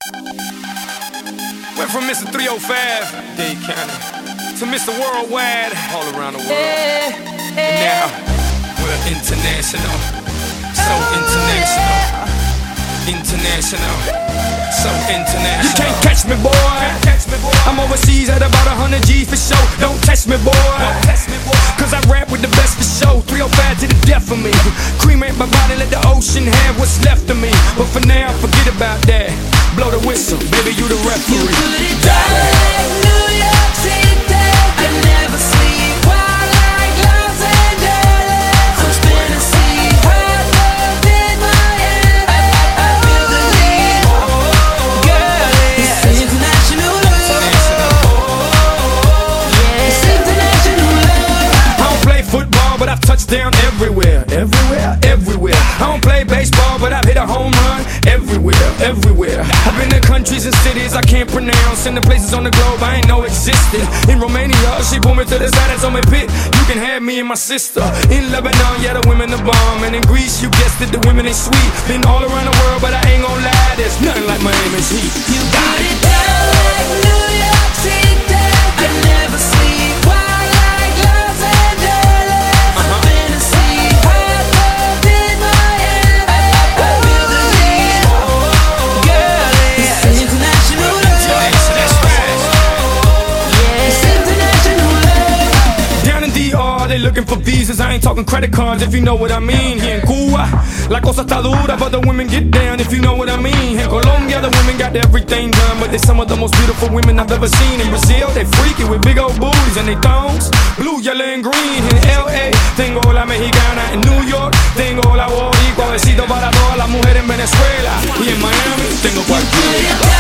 Went from Mr. 305, Dade County, to Mr. Worldwide, all around the world. And now, we're international, so international. International, so international. You can't catch me, boy. I'm overseas at about 100 G's for show. Don't test me, boy. Cause I rap with the best for show. 305 to the death of me. Cremate my body, let the ocean have what's left of me. But for now, forget about that. Blow the whistle, baby, you the referee. You put it down like New York City. I never sleep while like Los Angeles. I'm spinning sea, hot love in my head. I feel the need, girl. It's international love. It's international love. I don't play football, but I've touched down everywhere. Everywhere. I don't play baseball, but I've hit a home run everywhere. I've been to countries and cities I can't pronounce, and the places on the globe I ain't know existed. In Romania, she pulled me to the side and told me, "Pit, you can have me and my sister." In Lebanon, yeah, the women are bomb. And in Greece, you guessed it, the women ain't sweet. Been all around the world, but I ain't gon' lie, there's nothing like Miami's heat. You put it down like New York City. I never sleep while like Los Angeles. I'm spinning sea, hot love in my head. I feel the need, girl. It's international love. It's international love. Down in DR, they looking for visas. I ain't talking credit cards, if you know what I mean. Here in Cuba, la cosa está dura, but the women get down, if you know what I mean. In Colombia, the women got everything done, but they're some of the most beautiful women I've ever seen. In Brazil, they freaky with big old booties and they thongs, blue, yellow, and green. In LA, tengo la mexicana. In New York, tengo la boricua. Besito para todas las mujeres en Venezuela. Y en Miami, tengo cualquiera.